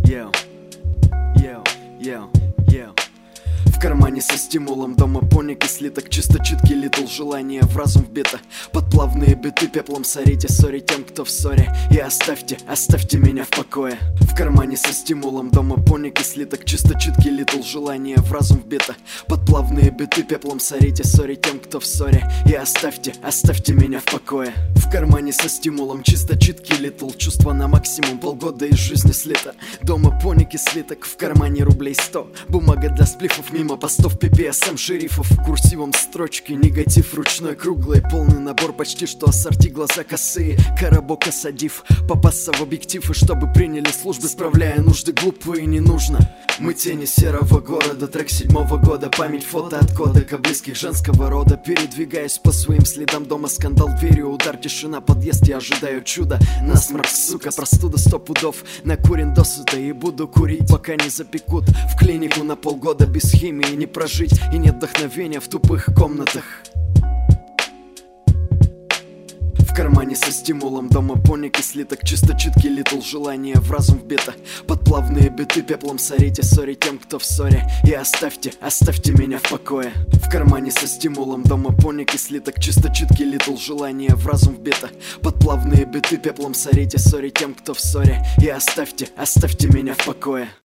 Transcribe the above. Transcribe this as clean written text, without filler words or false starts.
Йоу, йоу, йоу, йоу. В кармане со стимулом дома поник и слиток. Чисто читки литл, желание в разум вбито. Подплавные биты пеплом сорите. Сори тем, кто в ссоре. И оставьте меня в покое. В кармане со стимулом дома поник и слиток. Чисто читки литл, желание в разум вбито. Подплавные биты пеплом сорите. Сори тем, кто в ссоре. И оставьте меня в покое. В кармане со стимулом чисто читки литл. Чувства на максимум, полгода из жизни слито. Дома поник и слиток, в кармане рублей 100. Бумага для сплифов, мимо постов PPSM шерифов. Курсивом строчки, негатив ручной круглый. Полный набор, почти что ассорти, глаза косые. Коробок осадив, попасться в объектив. И чтобы приняли службы, справляя нужды глупые, не нужно. Мы тени серого города, трек 7-го года. Память, фото от кодека близких женского рода. Передвигаюсь по своим следам, дома скандал, дверью удар, тишина, подъезд, я ожидаю чуда. Насморк, сука, простуда 100 пудов. Накурен досыта и буду курить, пока не запекут. В клинику на полгода без химии не прожить. И нет вдохновения в тупых комнатах. В кармане со стимулом дома поник и слиток. Чисто читки литл, желание в разум вбито. Подплавные биты пеплом сорите. Сори тем, кто в ссоре. И оставьте меня в покое. В кармане со стимулом дома поник и слиток. Чисто читки литл, желание в разум вбито. Подплавные биты пеплом сорите. Сори тем, кто в ссоре. И оставьте меня в покое.